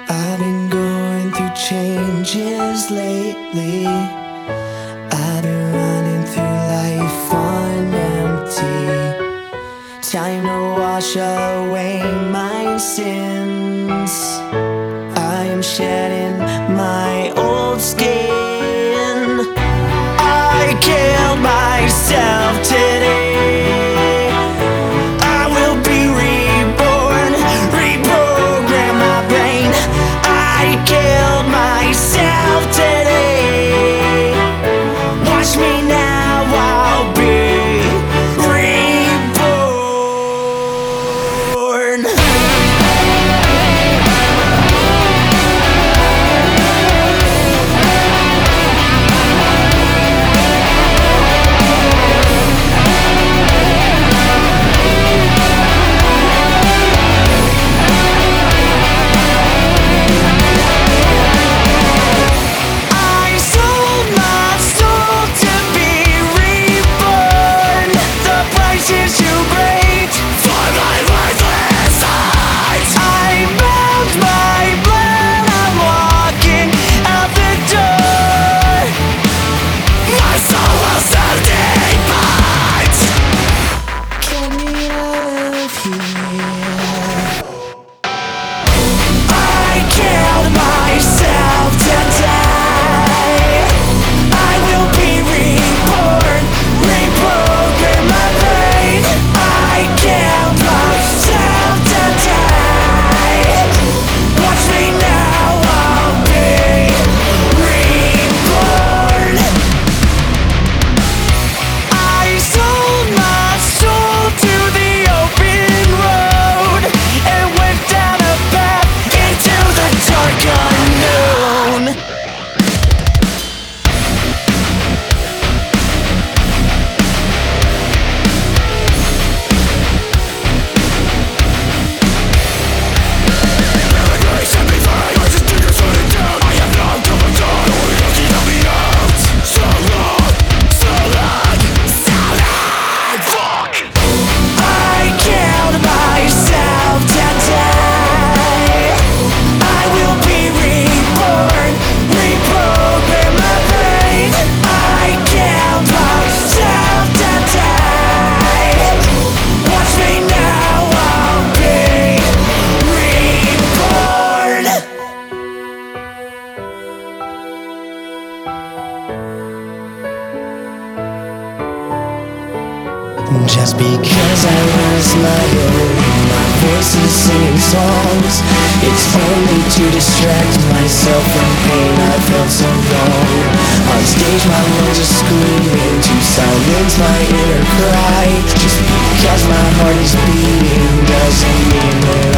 I've been going through changes lately. I've been running through life on empty. Time to wash away my sins. I am shedding my old skin. I killed myself today. I will be reborn, reprogram my brain. I killed myself today. Watch me now, I'll be reborn. Just because I was my own, my voice is singing songs. It's only to distract myself from pain I felt so long. On stage my lungs are screaming to silence my inner cry. Just because my heart is beating doesn't mean that